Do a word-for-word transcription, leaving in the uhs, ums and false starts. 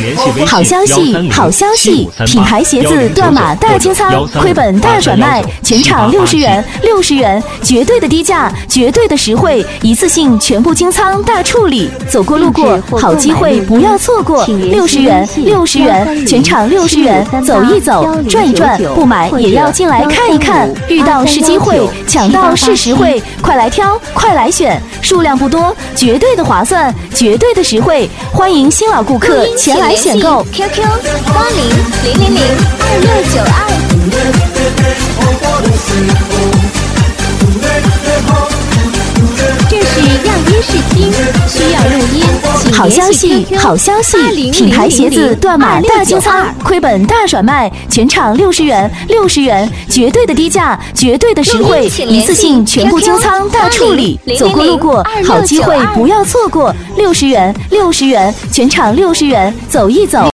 好消息，好消息！品牌鞋子断码大清仓，亏本大转卖，全场六十元，六十元，绝对的低价，绝对的实惠，一次性全部清仓大处理，走过路过，好机会不要错过，六十元，六十元，全场六十元，走一走，转一转，不买也要进来看一看，遇到是机会，抢到是实惠，快来挑，快来选，数量不多，绝对的划算，绝对的实惠，欢迎新老顾客前来选购。 Q Q 八零零零零二六九二。这是样音试听，需要录音，请好消息，好消息！品牌鞋子断码大清仓，亏本大转卖，全场六十元，六十元，绝对的低价，绝对的实惠，一次性全部清仓大处理，走过路过，好机会不要错过，六十元，六十元，全场六十元，走一走。